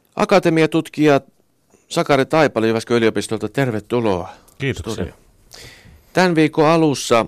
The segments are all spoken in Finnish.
Akatemiatutkija Sakari Taipale Jyväskylän yliopistolta, tervetuloa. Kiitoksia. Studioon. Tämän viikon alussa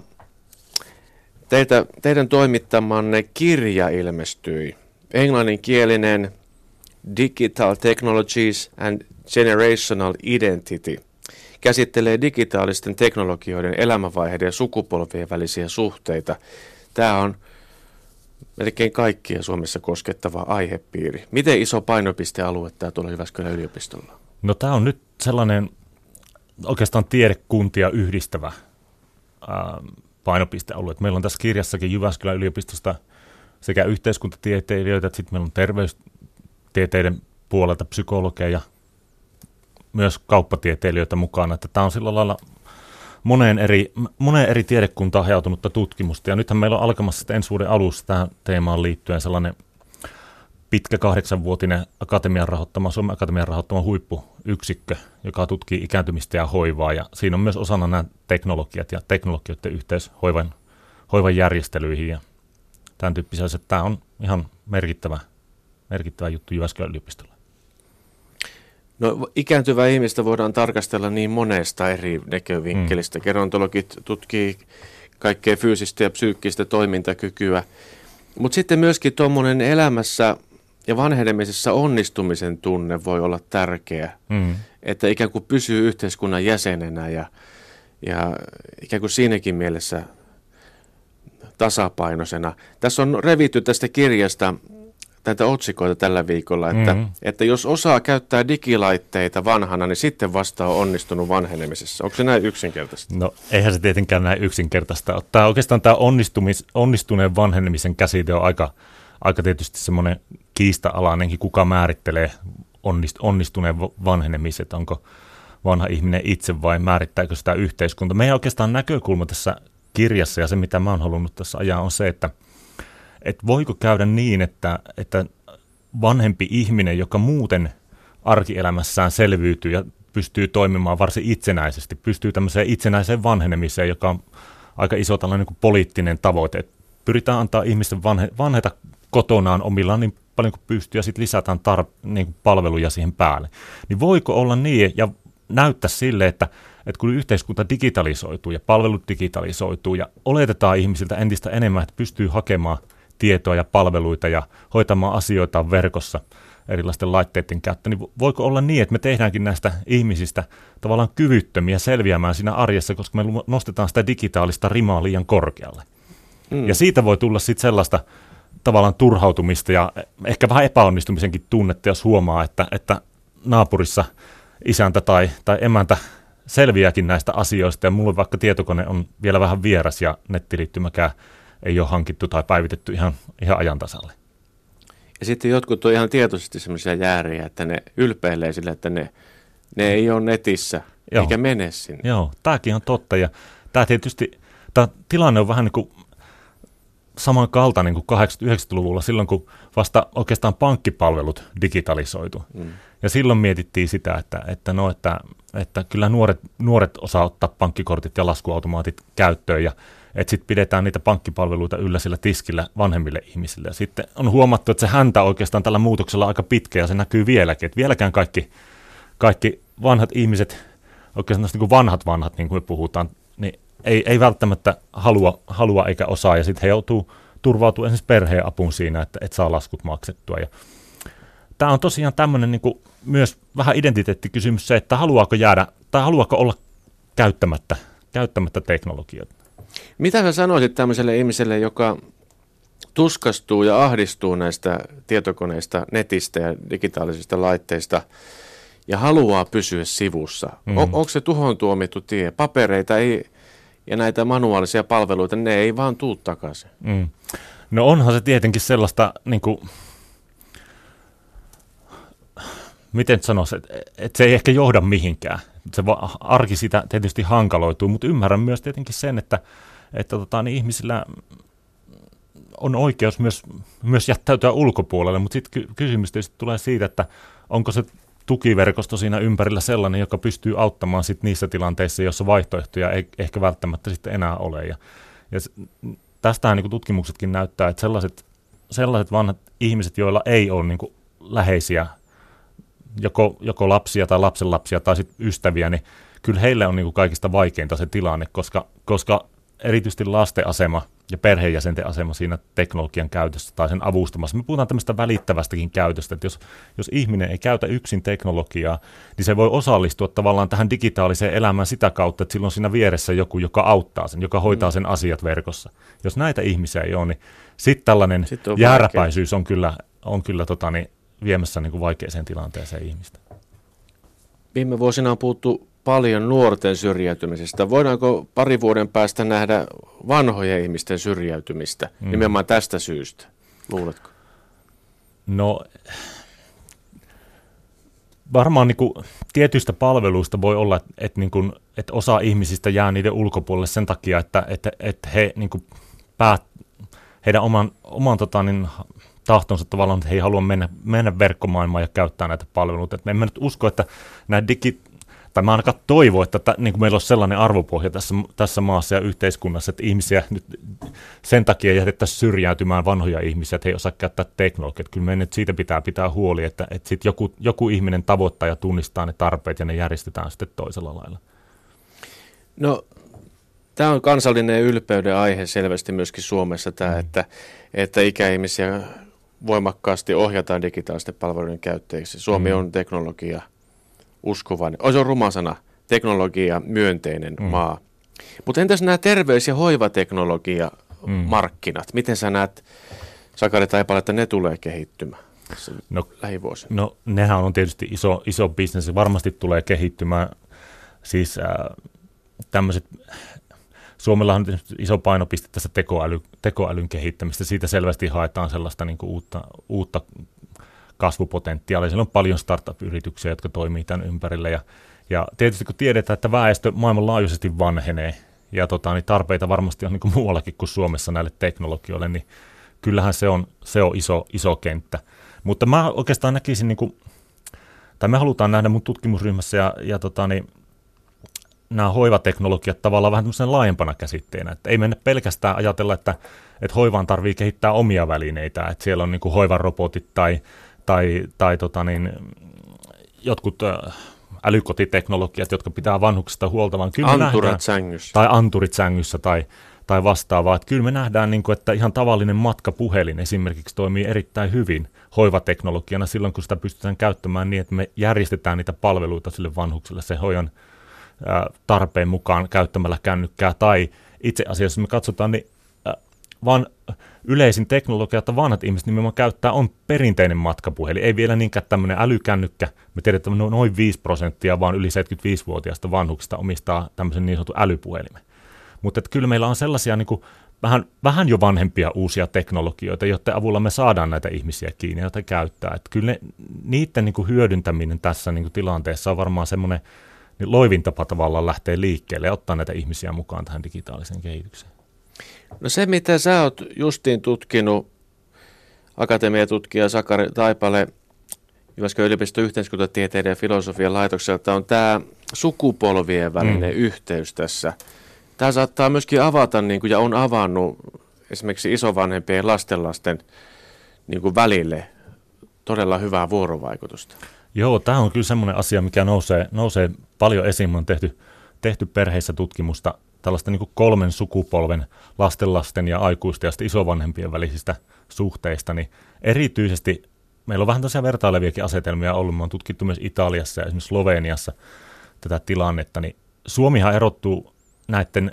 teidän toimittamanne kirja ilmestyi. Englanninkielinen Digital Technologies and Generational Identity käsittelee digitaalisten teknologioiden elämänvaiheiden ja sukupolvien välisiä suhteita. Tämä on melkein kaikkia Suomessa koskettava aihepiiri. Miten iso painopistealue tämä tuolla Jyväskylän yliopistolla? No tämä on nyt sellainen oikeastaan tiedekuntia yhdistävä painopistealue. Meillä on tässä kirjassakin Jyväskylän yliopistosta sekä yhteiskuntatieteilijöitä, että sitten meillä on terveystieteiden puolelta psykologeja, myös kauppatieteilijöitä mukana. Että tämä on sillä lailla moneen eri tiedekuntaan hajautunutta tutkimusta. Ja nythän meillä on alkamassa ensi vuoden alussa tähän teemaan liittyen sellainen pitkä 8-vuotinen Suomen Akatemian rahoittama huippuyksikkö, joka tutkii ikääntymistä ja hoivaa. Ja siinä on myös osana nämä teknologiat ja teknologioiden yhteys hoivan järjestelyihin. Ja tämän tyyppisiä, että tämä on ihan merkittävä juttu Jyväskylän yliopistolla. No, ikääntyvää ihmistä voidaan tarkastella niin monesta eri näkövinkkelistä. Gerontologit tutkii kaikkea fyysistä ja psyykkistä toimintakykyä, mutta sitten myöskin tuommoinen elämässä ja vanhenemisessa onnistumisen tunne voi olla tärkeä, että ikään kuin pysyy yhteiskunnan jäsenenä ja ikään kuin siinäkin mielessä tasapainoisena. Tässä on revitty tästä kirjasta näitä otsikoita tällä viikolla, että jos osaa käyttää digilaitteita vanhana, niin sitten vasta on onnistunut vanhenemisessa. Onko se näin yksinkertaista? No eihän se tietenkään näin yksinkertaista. Oikeastaan tämä onnistuneen vanhenemisen käsite on aika tietysti semmoinen kiista-alainenkin, kuka määrittelee onnistuneen vanhenemisen, että onko vanha ihminen itse vai määrittääkö sitä yhteiskunta. Meidän oikeastaan näkökulma tässä kirjassa ja se, mitä mä oon halunnut tässä ajaa, on se, että voiko käydä niin, että vanhempi ihminen, joka muuten arkielämässään selviytyy ja pystyy toimimaan varsin itsenäisesti, pystyy tämmöiseen itsenäiseen vanhenemiseen, joka on aika iso tällainen niin kuin poliittinen tavoite. Että pyritään antaa ihmisten vanheta kotonaan omillaan niin paljon kuin pystyy ja sitten lisätään niin kuin palveluja siihen päälle. Niin voiko olla niin ja näyttää sille, että kun yhteiskunta digitalisoituu ja palvelut digitalisoituu ja oletetaan ihmisiltä entistä enemmän, että pystyy hakemaan tietoa ja palveluita ja hoitamaan asioita verkossa erilaisten laitteiden käyttä, niin voiko olla niin, että me tehdäänkin näistä ihmisistä tavallaan kyvyttömiä selviämään siinä arjessa, koska me nostetaan sitä digitaalista rimaa liian korkealle. Ja siitä voi tulla sitten sellaista tavallaan turhautumista ja ehkä vähän epäonnistumisenkin tunnetta, jos huomaa, että naapurissa isäntä tai emäntä selviääkin näistä asioista ja mulle vaikka tietokone on vielä vähän vieras ja nettiliittymäkään ei ole hankittu tai päivitetty ihan ajan tasalle. Ja sitten jotkut on ihan tietoisesti sellaisia jääriä, että ne ylpeilee sillä, että ne ei ole netissä, eikä mene sinne. Joo, tämäkin on totta. Ja tämä tilanne on vähän niin kuin samankaltainen kuin 80-90-luvulla, silloin kun vasta oikeastaan pankkipalvelut digitalisoitu. Ja silloin mietittiin sitä, että kyllä nuoret osaa ottaa pankkikortit ja laskuautomaatit käyttöön ja että sitten pidetään niitä pankkipalveluita yllä sillä tiskillä vanhemmille ihmisille. Ja sitten on huomattu, että se häntä oikeastaan tällä muutoksella aika pitkä ja se näkyy vieläkin. Että vieläkään kaikki vanhat ihmiset, oikeastaan niin kuin vanhat, niin kuin me puhutaan, niin ei välttämättä halua eikä osaa. Ja sitten he joutuu turvautumaan esimerkiksi perheen apuun siinä, että saa laskut maksettua. Ja tämä on tosiaan tämmöinen niin kuin myös vähän identiteettikysymys se, että haluaako jäädä tai haluaako olla käyttämättä teknologioita. Mitä sä sanoisit tämmöiselle ihmiselle, joka tuskastuu ja ahdistuu näistä tietokoneista, netistä ja digitaalisista laitteista ja haluaa pysyä sivussa? Onko se tuhon tuomittu tie? Papereita ja näitä manuaalisia palveluita, ne ei vaan tuu takaisin. No onhan se tietenkin sellaista, niin kuin, miten sanoisi, että se ei ehkä johda mihinkään. Se arki sitä tietysti hankaloituu, mutta ymmärrän myös tietenkin sen, että niin ihmisillä on oikeus myös jättäytyä ulkopuolelle, mutta sitten kysymys tietysti tulee siitä, että onko se tukiverkosto siinä ympärillä sellainen, joka pystyy auttamaan sit niissä tilanteissa, joissa vaihtoehtoja ei ehkä välttämättä sitten enää ole. Ja tästähän niin kuin tutkimuksetkin näyttää, että sellaiset vanhat ihmiset, joilla ei ole niin kuin läheisiä joko lapsia tai lapsenlapsia tai sitten ystäviä, niin kyllä heille on niin kuin kaikista vaikeinta se tilanne, koska erityisesti lasten asema ja perheenjäsenten asema siinä teknologian käytössä tai sen avustamassa. Me puhutaan tämmöistä välittävästäkin käytöstä, että jos ihminen ei käytä yksin teknologiaa, niin se voi osallistua tavallaan tähän digitaaliseen elämään sitä kautta, että silloin siinä vieressä joku, joka auttaa sen, joka hoitaa sen asiat verkossa. Jos näitä ihmisiä ei ole, niin sitten tällainen jääräpäisyys on kyllä viemässä niin kuin vaikeaseen tilanteeseen ihmistä. Viime vuosina on puhuttu paljon nuorten syrjäytymisestä. Voidaanko pari vuoden päästä nähdä vanhojen ihmisten syrjäytymistä nimenomaan tästä syystä, luuletko? No varmaan niin kuin tietyistä palveluista voi olla, että osa ihmisistä jää niiden ulkopuolelle sen takia, että he niin kuin heidän oman tahtonsa tavallaan, että he ei halua mennä verkkomaailmaan ja käyttää näitä palveluita. Et me emme nyt usko, että nämä tai mä ainakaan toivon, että niin kuin meillä on sellainen arvopohja tässä maassa ja yhteiskunnassa, että ihmisiä nyt sen takia jätettäisiin syrjäytymään vanhoja ihmisiä, että he ei osaa käyttää teknologiaa. Kyllä meidän nyt siitä pitää huoli, että sitten joku ihminen tavoittaa ja tunnistaa ne tarpeet ja ne järjestetään sitten toisella lailla. No, tämä on kansallinen ylpeyden aihe selvästi myöskin Suomessa, että ikäihmisiä voimakkaasti ohjataan digitaalisten palveluiden käyttäjiksi. Suomi on teknologia uskovainen. Se on ruma sana, teknologia myönteinen maa. Mutta entäs nämä terveys- ja hoivateknologia markkinat? Miten sä näet, Sakari Taipale, että ne tulee kehittymään lähivuosina? No nehän on tietysti iso bisnes ja varmasti tulee kehittymään. Siis tämmöiset, Suomella on iso painopiste tässä tekoälyn kehittämistä. Siitä selvästi haetaan sellaista niin kuin uutta kasvupotentiaalia. Siellä on paljon startup-yrityksiä, jotka toimii tämän ympärillä. Ja tietysti kun tiedetään, että väestö maailmanlaajuisesti vanhenee ja niin tarpeita varmasti on niin kuin muuallakin kuin Suomessa näille teknologioille, niin kyllähän se on iso kenttä. Mutta mä oikeastaan näkisin, tai me halutaan nähdä mun tutkimusryhmässä nämä hoivateknologiat tavallaan vähän tämmöisenä laajempana käsitteenä. Että ei mennä pelkästään ajatella, että hoivaan tarvii kehittää omia välineitä, että siellä on niin kuin hoivarobotit tai jotkut älykotiteknologiat, jotka pitää vanhuksista huolta, vaan kyllä anturit sängyssä tai vastaavaa. Että kyllä me nähdään, että ihan tavallinen matkapuhelin esimerkiksi toimii erittäin hyvin hoivateknologiana silloin, kun sitä pystytään käyttämään niin, että me järjestetään niitä palveluita sille vanhukselle se hoivan tarpeen mukaan käyttämällä kännykkää. Tai itse asiassa, jos me katsotaan, niin vaan yleisin teknologia, että vanhat ihmiset nimenomaan käyttää, on perinteinen matkapuhelin. Ei vielä niinkään tämmöinen älykännykkä. Me tiedetään, että noin 5% vaan yli 75-vuotiaista vanhuksista omistaa tämmöisen niin sanotun älypuhelimen. Mutta kyllä meillä on sellaisia niin kuin vähän jo vanhempia uusia teknologioita, joiden avulla me saadaan näitä ihmisiä kiinni, joita käyttää. Että kyllä niiden niin kuin hyödyntäminen tässä niin kuin tilanteessa on varmaan semmoinen loivin tapa tavallaan lähteä liikkeelle ja ottaa näitä ihmisiä mukaan tähän digitaaliseen kehitykseen. No se, mitä sä oot justiin tutkinut, akatemiatutkija Sakari Taipale Jyväskylän yliopiston yhteiskuntatieteiden ja filosofian laitokselta, on tämä sukupolvien välinen yhteys tässä. Tämä saattaa myöskin avata, ja on avannut esimerkiksi isovanhempien ja lastenlasten välille todella hyvää vuorovaikutusta. Joo, tämä on kyllä semmoinen asia, mikä nousee paljon esiin. On tehty perheissä tutkimusta tällaista niin kuin 3 sukupolven lastenlasten ja aikuisten ja isovanhempien välisistä suhteista, niin erityisesti meillä on vähän tosiaan vertaileviakin asetelmia ollut. Me on tutkittu myös Italiassa ja esimerkiksi Sloveniassa tätä tilannetta, niin Suomihan erottuu näiden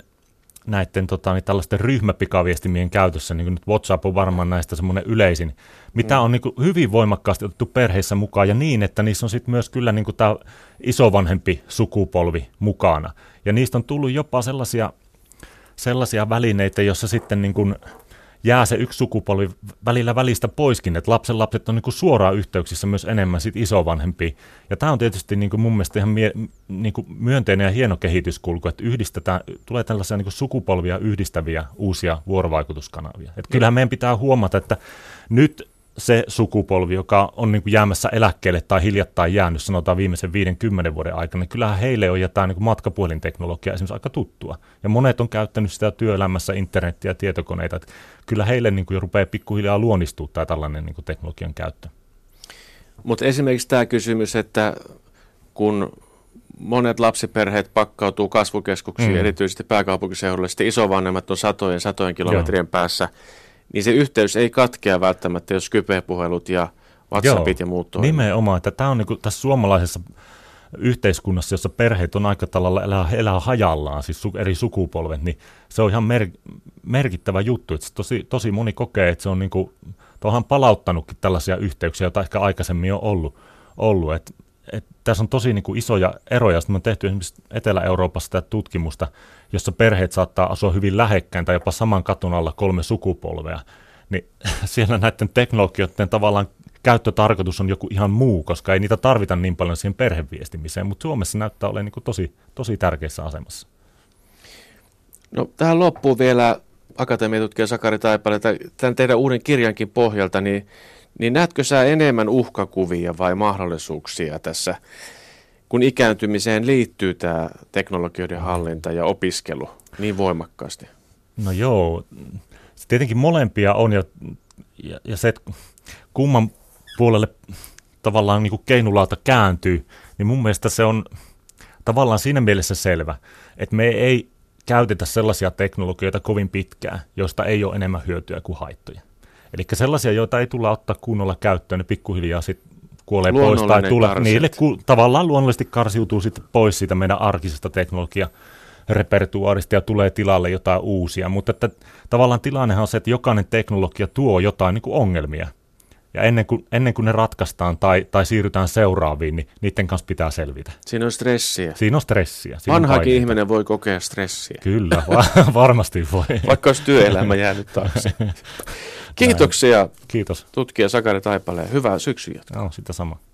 tällaisten ryhmäpikaviestimien käytössä, niin kuin nyt WhatsApp on varmaan näistä semmoinen yleisin, mitä on niin kuin hyvin voimakkaasti otettu perheissä mukaan, ja niin, että niissä on sitten myös kyllä niin kuin tämä isovanhempi sukupolvi mukana. Ja niistä on tullut jopa sellaisia välineitä, joissa sitten niin kuin jää se yksi sukupolvi välistä poiskin, että lapsenlapset on niin kuin suoraan yhteyksissä myös enemmän sit isovanhempiin. Ja tämä on tietysti niin kuin mun mielestä ihan niin kuin myönteinen ja hieno kehityskulku, että tulee tällaisia niin kuin sukupolvia yhdistäviä uusia vuorovaikutuskanavia. Että kyllähän meidän pitää huomata, että nyt se sukupolvi, joka on niin kuin jäämässä eläkkeelle tai hiljattain jäänyt, sanotaan viimeisen 5-10 vuoden aikana, niin kyllähän heille on jotain niin kuin matkapuhelinteknologiaa esimerkiksi aika tuttua. Ja monet on käyttänyt sitä työelämässä, internetiä ja tietokoneita. Että kyllä heille niin kuin jo rupeaa pikkuhiljaa luonnistua tämä tällainen niin kuin teknologian käyttö. Mutta esimerkiksi tämä kysymys, että kun monet lapsiperheet pakkautuu kasvukeskuksiin, erityisesti pääkaupunkiseudulle, sitten isovanhemmat on satojen kilometrien päässä, niin se yhteys ei katkea välttämättä, jos Skype-puhelut ja WhatsAppit ja muut toimii. Nimenomaan, että tämä on niin tässä suomalaisessa yhteiskunnassa, jossa perheet on aika tavalla elää hajallaan, siis eri sukupolvet, niin se on ihan merkittävä juttu. Että tosi moni kokee, että se on onhan palauttanutkin tällaisia yhteyksiä, joita ehkä aikaisemmin on ollut. Tässä on tosi isoja eroja. Sitten me on tehty esimerkiksi Etelä-Euroopassa tätä tutkimusta, jossa perheet saattaa asua hyvin lähekkäin tai jopa saman katun alla 3 sukupolvea. Niin siellä näiden teknologioiden tavallaan käyttötarkoitus on joku ihan muu, koska ei niitä tarvita niin paljon siihen perheviestimiseen, mutta Suomessa näyttää olevan tosi tärkeässä asemassa. No tähän loppuu vielä akatemiatutkija Sakari Taipale, tämän teidän uuden kirjankin pohjalta, niin näetkö sä enemmän uhkakuvia vai mahdollisuuksia tässä, kun ikääntymiseen liittyy tämä teknologioiden hallinta ja opiskelu niin voimakkaasti? No joo, se tietenkin molempia on ja se, että kumman puolelle tavallaan keinulauta kääntyy, niin mun mielestä se on tavallaan siinä mielessä selvä, että me ei käytetä sellaisia teknologioita kovin pitkään, joista ei ole enemmän hyötyä kuin haittoja. Eli sellaisia, joita ei tulla ottaa kunnolla käyttöön, ne pikkuhiljaa sitten kuolee pois tai niille tavallaan luonnollisesti karsiutuu sitten pois siitä meidän arkisesta teknologiarepertuaarista ja tulee tilalle jotain uusia. Mutta että tavallaan tilannehan on se, että jokainen teknologia tuo jotain ongelmia. Ja ennen kuin ne ratkaistaan tai siirrytään seuraaviin, niin niiden kanssa pitää selvitä. Siinä on stressiä. Vanhakin ihminen voi kokea stressiä. Kyllä, varmasti voi. Vaikka olisi työelämä jäänyt taakse. Kiitoksia. Kiitos. Tutkija Sakari Taipale. Hyvää syksyä. Joo, sitä sama.